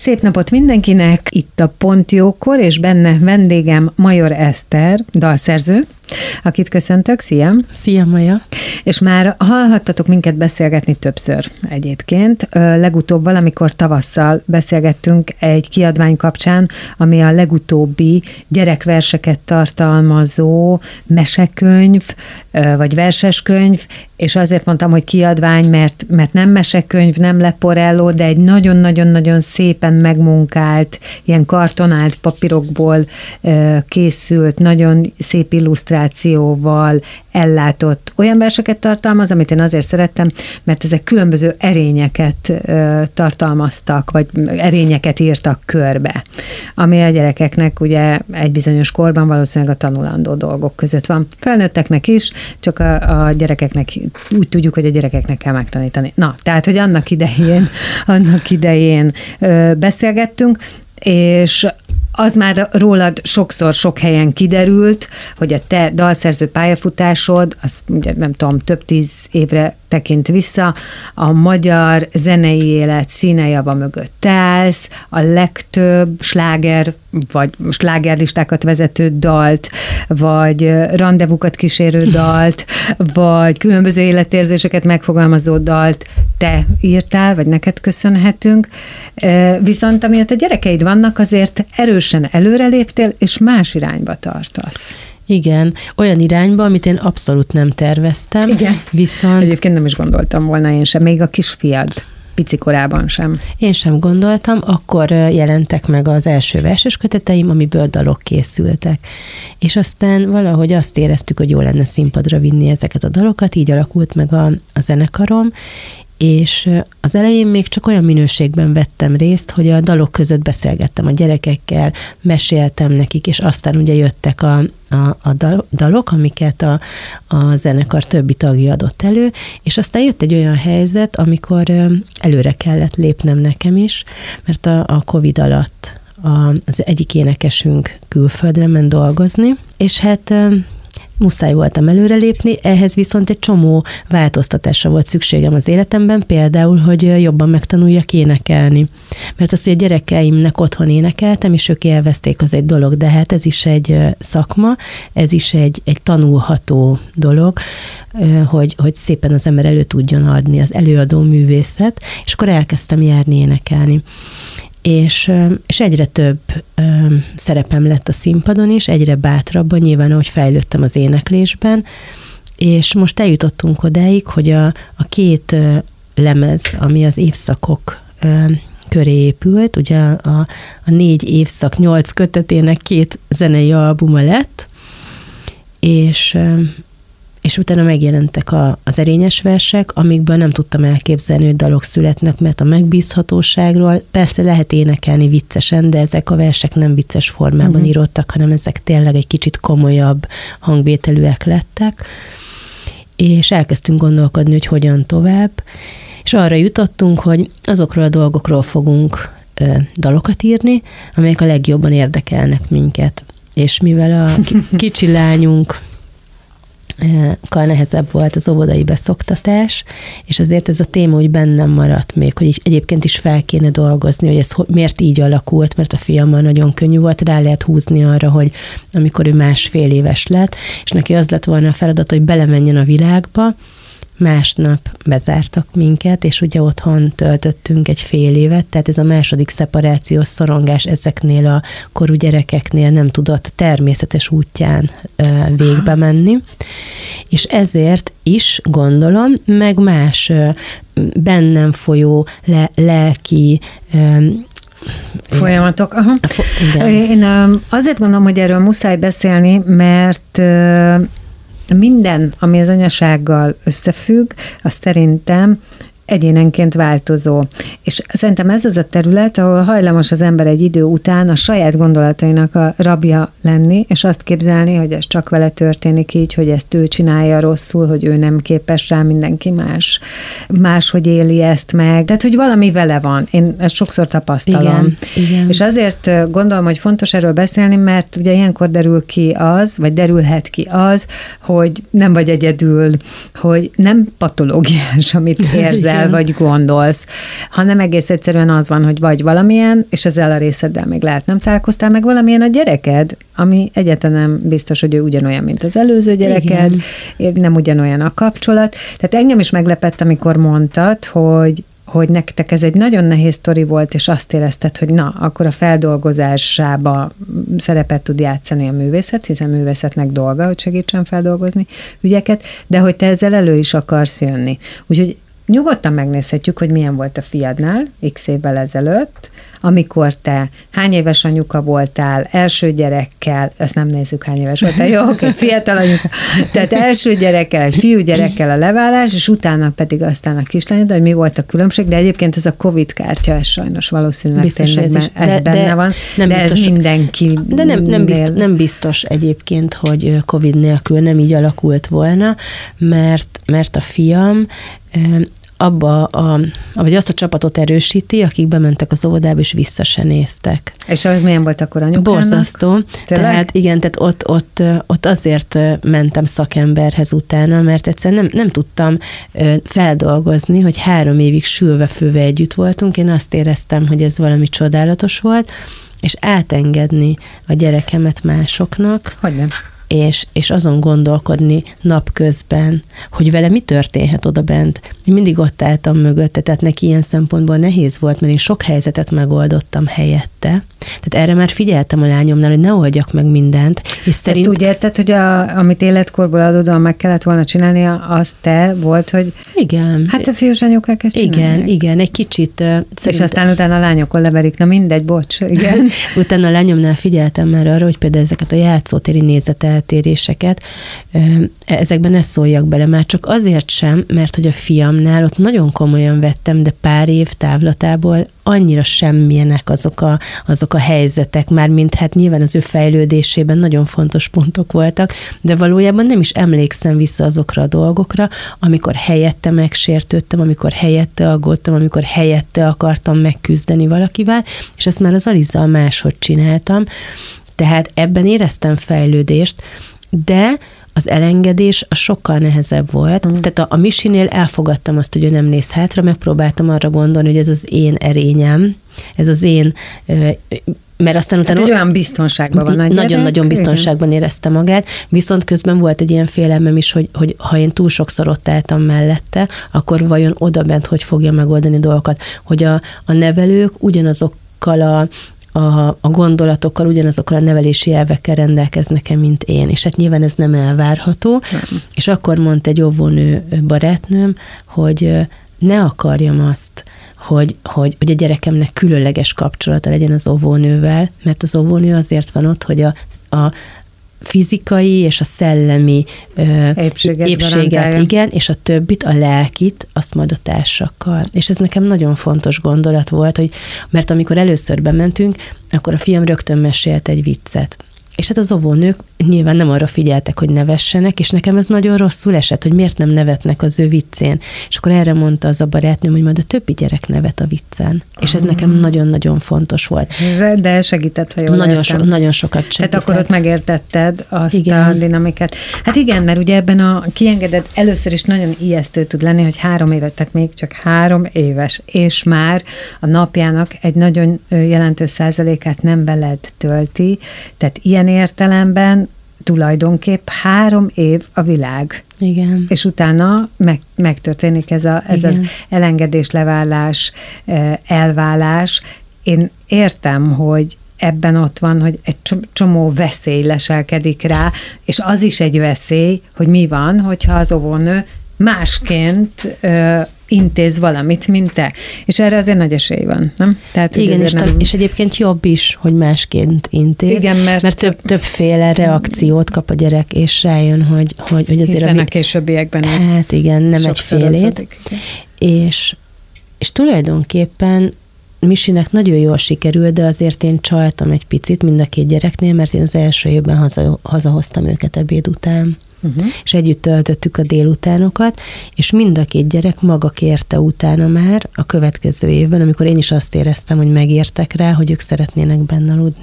Szép napot mindenkinek, itt a Pont Jókor, és benne vendégem Major Eszter, dalszerző, akit köszöntök, szia! Szia, Maja! És már hallhattatok minket beszélgetni többször egyébként. Legutóbb valamikor tavasszal beszélgettünk egy kiadvány kapcsán, ami a legutóbbi gyerekverseket tartalmazó mesekönyv, vagy verseskönyv, és azért mondtam, hogy kiadvány, mert nem mesekönyv, nem leporelló, de egy nagyon-nagyon-nagyon szépen megmunkált, ilyen kartonált papírokból készült, nagyon szép illusztrációval ellátott olyan verseket tartalmaz, amit én azért szerettem, mert ezek különböző erényeket tartalmaztak, vagy erényeket írtak körbe, ami a gyerekeknek ugye egy bizonyos korban valószínűleg a tanulandó dolgok között van. Felnőtteknek is, csak a gyerekeknek, úgy tudjuk, hogy a gyerekeknek kell megtanítani. Na, tehát, hogy annak idején beszélgettünk, és az már rólad sokszor sok helyen kiderült, hogy a te dalszerző pályafutásod, az ugye nem tudom, több 10 évre tekint vissza, a magyar zenei élet színejava mögött te állsz, a legtöbb sláger, vagy slágerlistákat vezető dalt, vagy rendezvúkat kísérő dalt, vagy különböző életérzéseket megfogalmazó dalt te írtál, vagy neked köszönhetünk. Viszont amiatt a gyerekeid vannak, azért erősen előreléptél, és más irányba tartasz. Igen, olyan irányba, amit én abszolút nem terveztem. Igen. Viszont... Egyébként nem is gondoltam volna én sem, még a kisfiad picikorában sem. Én sem gondoltam, akkor jelentek meg az első verses köteteim, amiből dalok készültek. És aztán valahogy azt éreztük, hogy jó lenne színpadra vinni ezeket a dalokat, így alakult meg a zenekarom, és az elején még csak olyan minőségben vettem részt, hogy a dalok között beszélgettem a gyerekekkel, meséltem nekik, és aztán ugye jöttek a dalok, amiket a zenekar többi tagja adott elő, és aztán jött egy olyan helyzet, amikor előre kellett lépnem nekem is, mert a Covid alatt az egyik énekesünk külföldre ment dolgozni, és hát muszáj voltam előrelépni, ehhez viszont egy csomó változtatásra volt szükségem az életemben, például, hogy jobban megtanuljak énekelni. Mert azt, hogy a gyerekeimnek otthon énekeltem, és ők élvezték, az egy dolog, de hát ez is egy szakma, ez is egy tanulható dolog, hogy szépen az ember elő tudjon adni, az előadó művészet, és akkor elkezdtem járni énekelni. És egyre több szerepem lett a színpadon is, egyre bátrabban, nyilván ahogy fejlődtem az éneklésben, és most eljutottunk odáig, hogy a két lemez, ami az évszakok köré épült, ugye a 4 évszak 8 kötetének 2 zenei albuma lett, és utána megjelentek az erényes versek, amikből nem tudtam elképzelni, hogy dalok születnek, mert a megbízhatóságról persze lehet énekelni viccesen, de ezek a versek nem vicces formában írottak, hanem ezek tényleg egy kicsit komolyabb hangvételűek lettek, és elkezdtünk gondolkodni, hogy hogyan tovább, és arra jutottunk, hogy azokról a dolgokról fogunk dalokat írni, amelyek a legjobban érdekelnek minket. És mivel a kicsi lányunk nehezebb volt az óvodai beszoktatás, és azért ez a téma úgy bennem maradt még, hogy egyébként is fel kéne dolgozni, hogy ez miért így alakult, mert a fiammal nagyon könnyű volt, rá lehet húzni arra, hogy amikor ő 1,5 éves lett, és neki az lett volna a feladat, hogy belemenjen a világba, másnap bezártak minket, és ugye otthon töltöttünk egy fél évet, tehát ez a második szeparációs szorongás ezeknél a korú gyerekeknél nem tudott természetes útján végbe menni, és ezért is gondolom, meg más bennem folyó lelki folyamatok. Aha. Én azért gondolom, hogy erről muszáj beszélni, mert minden, ami az anyasággal összefügg, az szerintem egyénenként változó. És szerintem ez az a terület, ahol hajlamos az ember egy idő után a saját gondolatainak a rabja lenni, és azt képzelni, hogy ez csak vele történik így, hogy ezt ő csinálja rosszul, hogy ő nem képes rá, mindenki máshogy éli ezt meg. Tehát, hogy valami vele van. Én ezt sokszor tapasztalom. Igen. És azért gondolom, hogy fontos erről beszélni, mert ugye ilyenkor derül ki az, vagy derülhet ki az, hogy nem vagy egyedül, hogy nem patológiás, amit érzel, hiszel, vagy gondolsz, hanem egész egyszerűen az van, hogy vagy valamilyen, és ezzel a részeddel még lehet nem találkoztál, meg valamilyen a gyereked, ami egyáltalán nem biztos, hogy ő ugyanolyan, mint az előző gyereked, nem ugyanolyan a kapcsolat. Tehát engem is meglepett, amikor mondtad, hogy nektek ez egy nagyon nehéz sztori volt, és azt érezted, hogy na, akkor a feldolgozásába szerepet tud játszani a művészet, hiszen művészetnek dolga, hogy segítsen feldolgozni ügyeket, de hogy te ezzel elő is akarsz jönni. Úgyhogy nyugodtan megnézhetjük, hogy milyen volt a fiadnál x évvel ezelőtt, amikor te hány éves anyuka voltál, első gyerekkel, azt nem nézzük, hány éves voltál, jó, oké, fiatal anyuka, tehát első gyerekkel, egy fiúgyerekkel a leválás, és utána pedig aztán a kislányod, hogy mi volt a különbség, de egyébként ez a Covid kártya, ez sajnos valószínűleg biztos ez benne van, nem de biztos, ez mindenki. De nem biztos egyébként, hogy Covid nélkül nem így alakult volna, mert a fiam vagy azt a csapatot erősíti, akik bementek az óvodába, és vissza se néztek. És az milyen volt akkor anyukának? Borzasztó. Tehát igen, tehát ott azért mentem szakemberhez utána, mert egyszerűen nem tudtam feldolgozni, hogy 3 évig sülve-főve együtt voltunk. Én azt éreztem, hogy ez valami csodálatos volt, és átengedni a gyerekemet másoknak. Hogy nem? És azon gondolkodni napközben, hogy vele mi történhet oda bent. Én mindig ott álltam mögötte, tehát neki ilyen szempontból nehéz volt, mert én sok helyzetet megoldottam helyette. Tehát erre már figyeltem a lányomnál, hogy ne oldjak meg mindent. És ezt úgy érted, hogy amit életkorból adódóan meg kellett volna csinálnia, az te volt, hogy igen. Hát a fiús anyukák ezt csinálják. Igen, egy kicsit. És aztán utána a lányokon leverik, na mindegy, bocs. Igen. Utána a lányomnál figyeltem már arra, hogy például ezeket a játszótéri nézeteltéréseket, ezekben ne szóljak bele, már csak azért sem, mert hogy a fiamnál ott nagyon komolyan vettem, de pár év távlatából annyira semmilyenek azok a helyzetek, már mint hát nyilván az ő fejlődésében nagyon fontos pontok voltak, de valójában nem is emlékszem vissza azokra a dolgokra, amikor helyette megsértődtem, amikor helyette aggódtam, amikor helyette akartam megküzdeni valakivel, és ezt már az Alizzal máshogy csináltam. Tehát ebben éreztem fejlődést, de az elengedés a sokkal nehezebb volt. Tehát a Misinél elfogadtam azt, hogy ő nem néz hátra, megpróbáltam arra gondolni, hogy ez az én erényem, ez az én, mert aztán utána... Hát, olyan biztonságban van a gyerek. Nagyon-nagyon biztonságban érezte magát, viszont közben volt egy ilyen félelmem is, hogy ha én túl sokszor ott álltam mellette, akkor vajon odabent hogy fogja megoldani dolgokat, hogy a nevelők ugyanazokkal a gondolatokkal, ugyanazokkal a nevelési elvekkel rendelkeznek-e, mint én. És hát nyilván ez nem elvárható. Nem. És akkor mondta egy óvónő barátnőm, hogy ne akarjam azt, hogy a gyerekemnek különleges kapcsolata legyen az óvónővel, mert az óvónő azért van ott, hogy a fizikai és a szellemi épséget igen, és a többit, a lelkit, azt majd a társakkal. És ez nekem nagyon fontos gondolat volt, mert amikor először bementünk, akkor a fiam rögtön mesélt egy viccet. És hát az óvónők nyilván nem arra figyeltek, hogy nevessenek, és nekem ez nagyon rosszul esett, hogy miért nem nevetnek az ő viccén. És akkor erre mondta az a barátnőm, hogy majd a többi gyerek nevet a viccen. És ez nekem nagyon-nagyon fontos volt. De segített, ha jól nagyon sokat segített. Tehát akkor ott megértetted azt a dinamikát. Hát igen, mert ugye ebben a kiengedett először is nagyon ijesztő tud lenni, hogy 3 éves, tehát még csak 3 éves, és már a napjának egy nagyon jelentős százalékát nem veled tölti, tehát ilyen értelemben tulajdonképp 3 év a világ. Igen. És utána megtörténik ez az elengedés, leválás, elválás. Én értem, hogy ebben ott van, hogy egy csomó veszély leselkedik rá, és az is egy veszély, hogy mi van, hogyha az óvónő másként intéz valamit, mint te. És erre azért nagy esély van, nem? Tehát, igen, és egyébként jobb is, hogy másként intéz, igen, mert többféle reakciót kap a gyerek, és rájön, hogy azért... Hiszen a későbbiekben ez hát igen, nem egy félét. És tulajdonképpen Misinek nagyon jól sikerült, de azért én csaltam egy picit mind a 2 gyereknél, mert én az első évben hazahoztam őket ebéd után. És együtt töltöttük a délutánokat, és mind a 2 gyerek maga kérte utána már a következő évben, amikor én is azt éreztem, hogy megértek rá, hogy ők szeretnének benne aludni.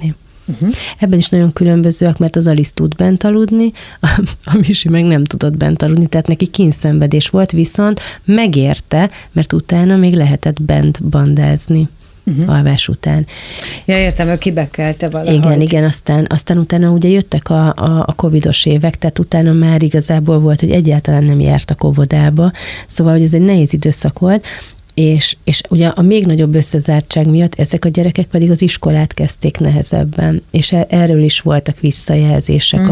Ebben is nagyon különbözőek, mert az Alice tud bent aludni, a Misi meg nem tudott bent aludni, tehát neki kínszenvedés volt, viszont megérte, mert utána még lehetett bent bandázni. Alvás után. Ja, értem, ő kibekelte valahogy. Igen, aztán utána ugye jöttek a covidos évek, tehát utána már igazából volt, hogy egyáltalán nem jártak óvodába, szóval, hogy ez egy nehéz időszak volt, és ugye a még nagyobb összezártság miatt ezek a gyerekek pedig az iskolát kezdték nehezebben, és erről is voltak visszajelzések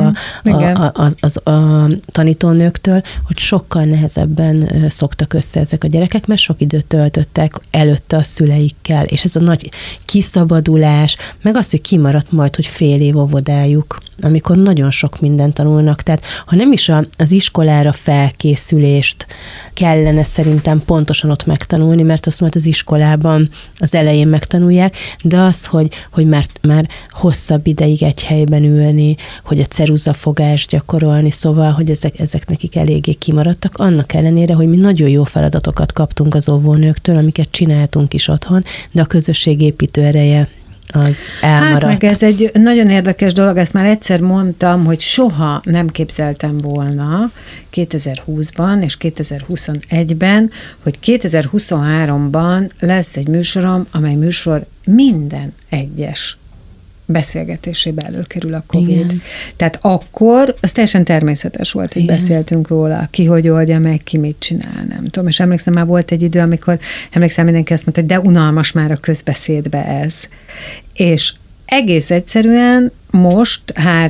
a tanítónőktől, hogy sokkal nehezebben szoktak össze ezek a gyerekek, mert sok időt töltöttek előtte a szüleikkel, és ez a nagy kiszabadulás, meg az, hogy kimaradt majd, hogy fél év óvodájuk, amikor nagyon sok mindent tanulnak, tehát ha nem is az iskolára felkészülést kellene szerintem pontosan ott megtanulni, mert azt majd az iskolában az elején megtanulják, de az, hogy már hosszabb ideig egy helyben ülni, hogy a ceruzafogást gyakorolni, szóval, hogy ezek nekik eléggé kimaradtak, annak ellenére, hogy mi nagyon jó feladatokat kaptunk az óvónőktől, amiket csináltunk is otthon, de a közösségépítő ereje az elmaradt. Hát meg ez egy nagyon érdekes dolog, ezt már egyszer mondtam, hogy soha nem képzeltem volna 2020-ban és 2021-ben, hogy 2023-ban lesz egy műsorom, amely műsor minden egyes beszélgetésébe előkerül a Covid. Igen. Tehát akkor az teljesen természetes volt, hogy beszéltünk róla, ki hogy oldja meg, ki mit csinál, nem tudom. És emlékszem, már volt egy idő, amikor mindenki azt mondta, hogy de unalmas már a közbeszédbe ez. És egész egyszerűen most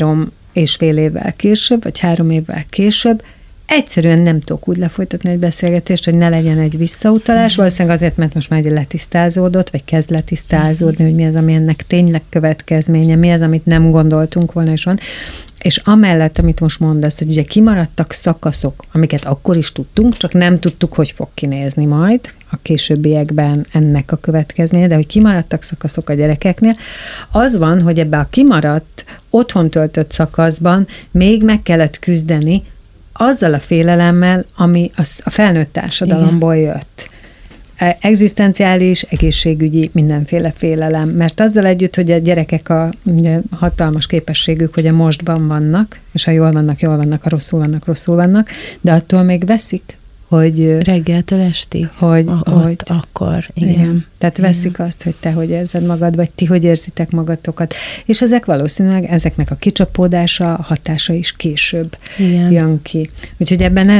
3,5 évvel később, vagy 3 évvel később egyszerűen nem tudok úgy lefolytatni egy beszélgetést, hogy ne legyen egy visszautalás, valószínűleg azért, mert most már letisztázódott, vagy kezd letisztázódni, hogy mi az, ami ennek tényleg következménye, mi az, amit nem gondoltunk volna, és van. És amellett, amit most mondasz, hogy ugye kimaradtak szakaszok, amiket akkor is tudtunk, csak nem tudtuk, hogy fog kinézni majd a későbbiekben ennek a következménye, de hogy kimaradtak szakaszok a gyerekeknél, az van, hogy ebbe a kimaradt, otthon töltött szakaszban még meg kellett küzdeni azzal a félelemmel, ami a felnőtt társadalomból jött. Egzisztenciális, egészségügyi, mindenféle félelem, mert azzal együtt, hogy a gyerekek a hatalmas képességük, hogy a mostban vannak, és ha jól vannak, ha rosszul vannak, de attól még veszik, hogy reggeltől estig, hogy akkor, igen. Tehát veszik azt, hogy te hogy érzed magad, vagy ti hogy érzitek magatokat, és ezek valószínűleg, ezeknek a kicsapódása, a hatása is később jön ki. Úgyhogy ebben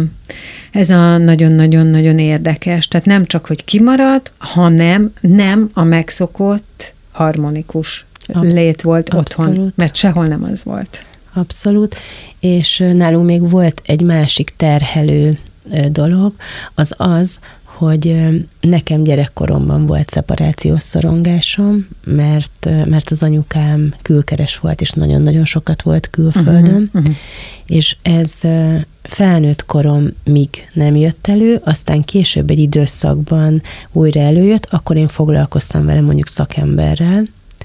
ez a nagyon-nagyon-nagyon érdekes. Tehát nem csak, hogy kimarad, hanem nem a megszokott harmonikus lét volt otthon, mert sehol nem az volt. Abszolút, és nálunk még volt egy másik terhelő dolog, az, hogy nekem gyerekkoromban volt szeparációs szorongásom, mert az anyukám külkeres volt, és nagyon-nagyon sokat volt külföldön, és ez felnőtt koromig nem jött elő, aztán később egy időszakban újra előjött, akkor én foglalkoztam vele mondjuk szakemberrel,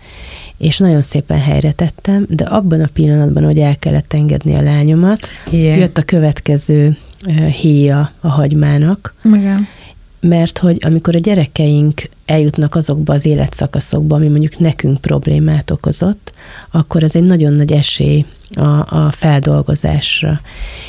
és nagyon szépen helyre tettem, de abban a pillanatban, hogy el kellett engedni a lányomat, jött a következő héja a hagymának. Igen. Mert hogy amikor a gyerekeink eljutnak azokba az életszakaszokba, ami mondjuk nekünk problémát okozott, akkor az egy nagyon nagy esély a feldolgozásra.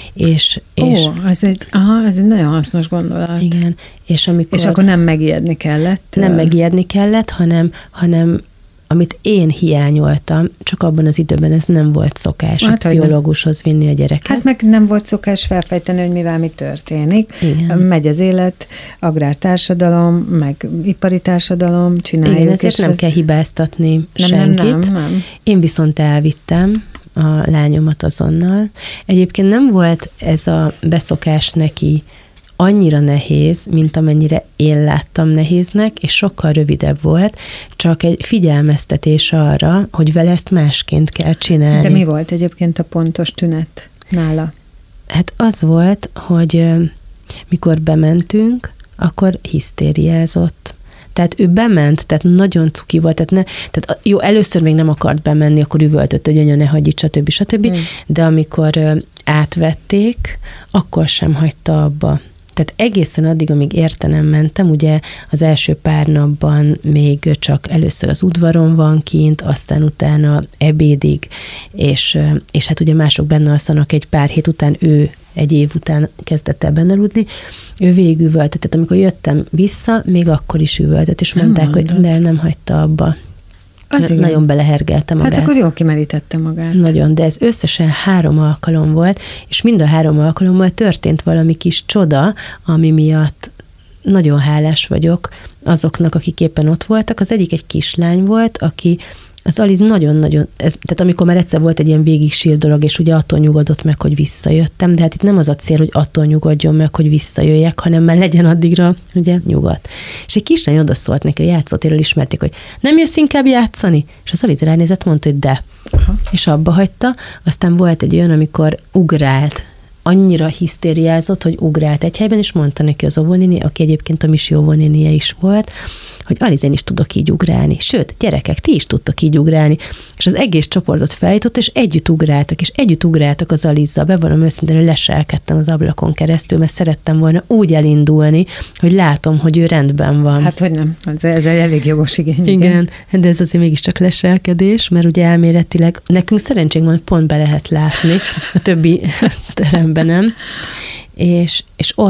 Ez egy nagyon hasznos gondolat. Igen. És akkor nem megijedni kellett? Nem megijedni kellett, hanem amit én hiányoltam, csak abban az időben ez nem volt szokás a pszichológushoz vinni a gyereket. Hát meg nem volt szokás felfejteni, hogy mivel mi történik. Igen. Megy az élet, agrártársadalom, meg ipari társadalom, csináljuk. Igen, ezért nem kell hibáztatni senkit. Nem. Én viszont elvittem a lányomat azonnal. Egyébként nem volt ez a beszokás neki annyira nehéz, mint amennyire én láttam nehéznek, és sokkal rövidebb volt, csak egy figyelmeztetés arra, hogy vele ezt másként kell csinálni. De mi volt egyébként a pontos tünet nála? Hát az volt, hogy mikor bementünk, akkor hisztériázott. Tehát ő bement, tehát nagyon cuki volt, tehát jó, először még nem akart bemenni, akkor üvöltött, hogy anya, ne hagyj itt, stb. De amikor átvették, akkor sem hagyta abba. Tehát egészen addig, amíg értenem mentem, ugye az első pár napban még csak először az udvaron van kint, aztán utána ebédig, és hát ugye mások benne alszanak egy pár hét után, ő egy év után kezdett el benne aludni, ő végigüvöltött, tehát amikor jöttem vissza, még akkor is üvöltött, és mondták, hogy de nem hagyta abba. Nagyon belehergelte magát. Hát akkor jól kimerítette magát. Nagyon, de ez összesen 3 alkalom volt, és mind a 3 alkalommal történt valami kis csoda, ami miatt nagyon hálás vagyok azoknak, akik éppen ott voltak. Az egyik egy kislány volt, aki az Aliz nagyon-nagyon, tehát amikor már egyszer volt egy ilyen végig sír dolog, és ugye attól nyugodott meg, hogy visszajöttem, de hát itt nem az a cél, hogy attól nyugodjon meg, hogy visszajöjjek, hanem már legyen addigra, ugye, nyugodt. És egy kislány odaszólt neki, a játszótéről ismerték, hogy nem jössz inkább játszani? És az Aliz ránézett, mondta, hogy de. Aha. És abba hagyta. Aztán volt egy olyan, amikor ugrált, annyira hisztériázott, hogy ugrált egy helyben, és mondta neki az óvónéni, aki egyébként a Misi óvónénie is volt, hogy Aliz, én is tudok így ugrálni. Sőt, gyerekek, ti is tudtok így ugrálni. És az egész csoportot felállított, és együtt ugráltak az Alizzal. Bevallom őszintén, hogy leselkedtem az ablakon keresztül, mert szerettem volna úgy elindulni, hogy látom, hogy ő rendben van. Hát, hogy nem. Ez egy elég jogos igény. Igen, de ez azért mégiscsak leselkedés, mert ugye elméletileg nekünk szerencsénk van, hogy pont be lehet látni, a többi teremben nem. És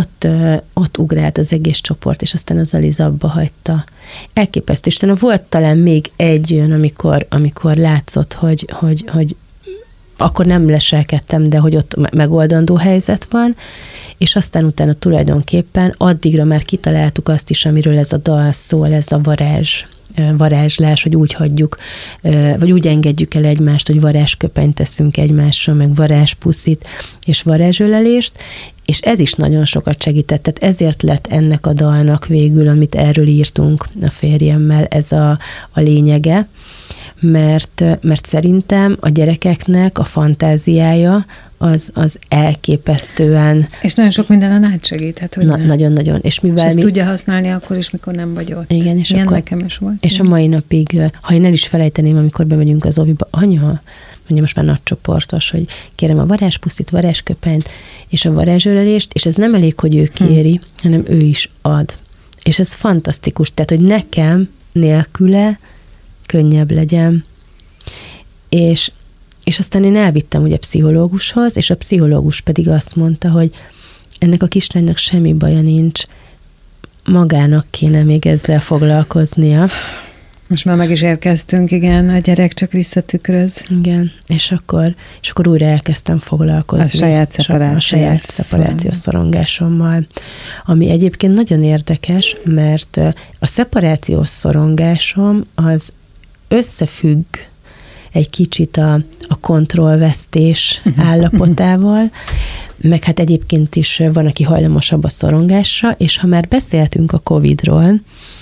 ott ugrált az egész csoport, és aztán az Aliz abba hagyta. Elképesztő. Istenem, volt talán még egy olyan, amikor látszott, hogy akkor nem leselkedtem, de hogy ott megoldandó helyzet van, és aztán utána tulajdonképpen addigra már kitaláltuk azt is, amiről ez a dal szól, ez a varázslás, hogy úgy hagyjuk, vagy úgy engedjük el egymást, hogy varázsköpenyt teszünk egymásra, meg varázspuszit és varázsölelést, és ez is nagyon sokat segített, tehát ezért lett ennek a dalnak végül, amit erről írtunk a férjemmel, ez a lényege, mert szerintem a gyerekeknek a fantáziája az elképesztően... És nagyon sok mindenen átsegíthet, hogy nagyon-nagyon. És ezt tudja használni akkor is, mikor nem vagy ott. Igen, és ilyen nekem is volt. És a mai napig, ha én el is felejteném, amikor bemegyünk az óviba, anya, mondja most már nagy csoportos, hogy kérem a varázspuszit, varázsköpenyt, és a varázsölelést, és ez nem elég, hogy ő kéri, hanem ő is ad. És ez fantasztikus, tehát, hogy nekem nélküle könnyebb legyen. És aztán én elvittem ugye pszichológushoz, és a pszichológus pedig azt mondta, hogy ennek a kislánynak semmi baja nincs, magának kéne még ezzel foglalkoznia. Most már meg is érkeztünk, igen, a gyerek csak visszatükröz. Igen, és akkor újra elkezdtem foglalkozni. A saját szeparációs szorongásommal. Ami egyébként nagyon érdekes, mert a szeparációs szorongásom az összefügg egy kicsit a kontrollvesztés állapotával, meg hát egyébként is van, aki hajlamosabb a szorongásra, és ha már beszéltünk a Covid-ról,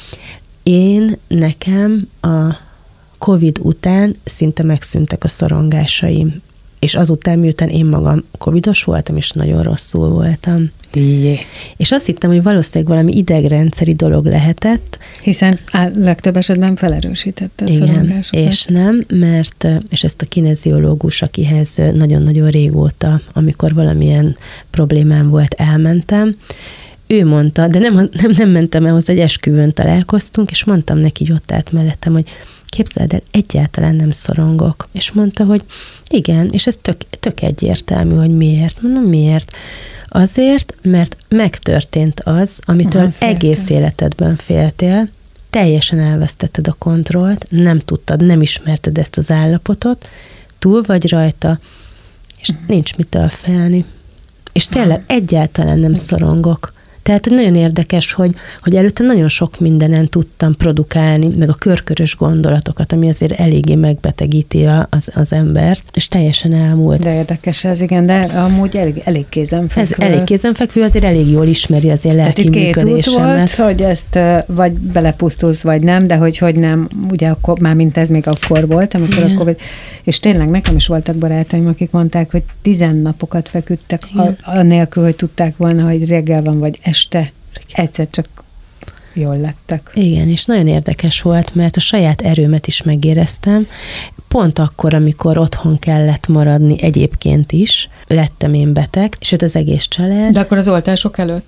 nekem a Covid után szinte megszűntek a szorongásaim. És azután, miután én magam covidos voltam, és nagyon rosszul voltam. Jé. És azt hittem, hogy valószínűleg valami idegrendszeri dolog lehetett. Hiszen legtöbb esetben felerősítette a szorongásokat. És nem, mert, és ezt a kineziológus, akihez nagyon-nagyon régóta, amikor valamilyen problémám volt, elmentem, ő mondta, de nem mentem el hozzá, egy esküvőn találkoztunk, és mondtam neki, hogy ott állt mellettem, hogy képzeld el, egyáltalán nem szorongok. És mondta, hogy igen, és ez tök egyértelmű, hogy miért. Mondom, miért? Azért, mert megtörtént az, amitől egész életedben féltél, teljesen elvesztetted a kontrollt, nem tudtad, nem ismerted ezt az állapotot, túl vagy rajta, és nincs mitől félni. És tényleg egyáltalán nem szorongok. Tehát, hogy nagyon érdekes, hogy előtte nagyon sok mindenen tudtam produkálni, meg a körkörös gondolatokat, ami azért eléggé megbetegíti az embert, és teljesen elmúlt. De érdekes ez, igen, de amúgy elég kézenfekvő. Ez elég kézenfekvő, azért elég jól ismeri azért lelki működésemet. Tehát volt, hogy ezt vagy belepusztulsz, vagy nem, de hogy nem, ugye akkor, már mint ez még akkor volt, amikor a Covid, és tényleg nekem is voltak barátaim, akik mondták, hogy 10 napokat feküdtek, anélkül, hogy tudták volna, hogy reggel van, vagy este, egyszer csak jól lettek. Igen, és nagyon érdekes volt, mert a saját erőmet is megéreztem. Pont akkor, amikor otthon kellett maradni egyébként is, lettem én beteg, sőt az egész család. De akkor az oltások előtt?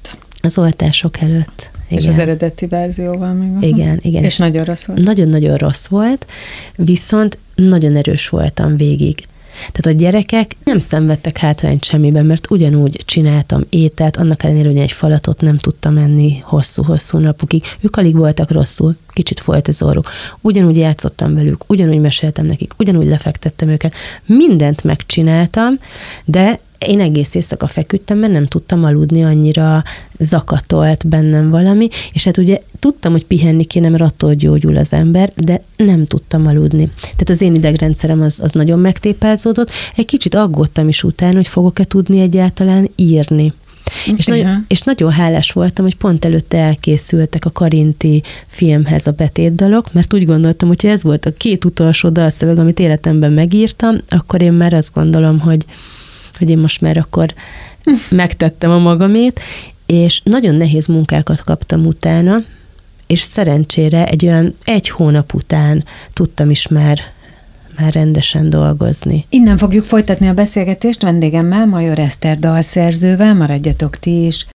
Az oltások előtt. Igen. És az eredeti verzióval még. Igen. És nagyon rossz volt. Nagyon-nagyon rossz volt, viszont nagyon erős voltam végig. Tehát a gyerekek nem szenvedtek hátrányt semmiben, mert ugyanúgy csináltam ételt, annak ellenére, hogy egy falatot nem tudtam enni hosszú-hosszú napokig. Ők alig voltak rosszul, kicsit folyt az orruk. Ugyanúgy játszottam velük, ugyanúgy meséltem nekik, ugyanúgy lefektettem őket. Mindent megcsináltam, de én egész éjszaka feküdtem, mert nem tudtam aludni, annyira zakatolt bennem valami, és hát ugye tudtam, hogy pihenni kéne, mert attól gyógyul az ember, de nem tudtam aludni. Tehát az én idegrendszerem az nagyon megtépázódott. Egy kicsit aggódtam is utána, hogy fogok-e tudni egyáltalán írni. És nagyon hálás voltam, hogy pont előtte elkészültek a Karinti filmhez a betétdalok, mert úgy gondoltam, hogy ez volt a 2 utolsó dalszöveg, amit életemben megírtam, akkor én már azt gondolom, hogy én most már akkor megtettem a magamét, és nagyon nehéz munkákat kaptam utána, és szerencsére egy olyan 1 hónap után tudtam is már rendesen dolgozni. Innen fogjuk folytatni a beszélgetést vendégemmel, Major Eszter dalszerzővel, maradjatok ti is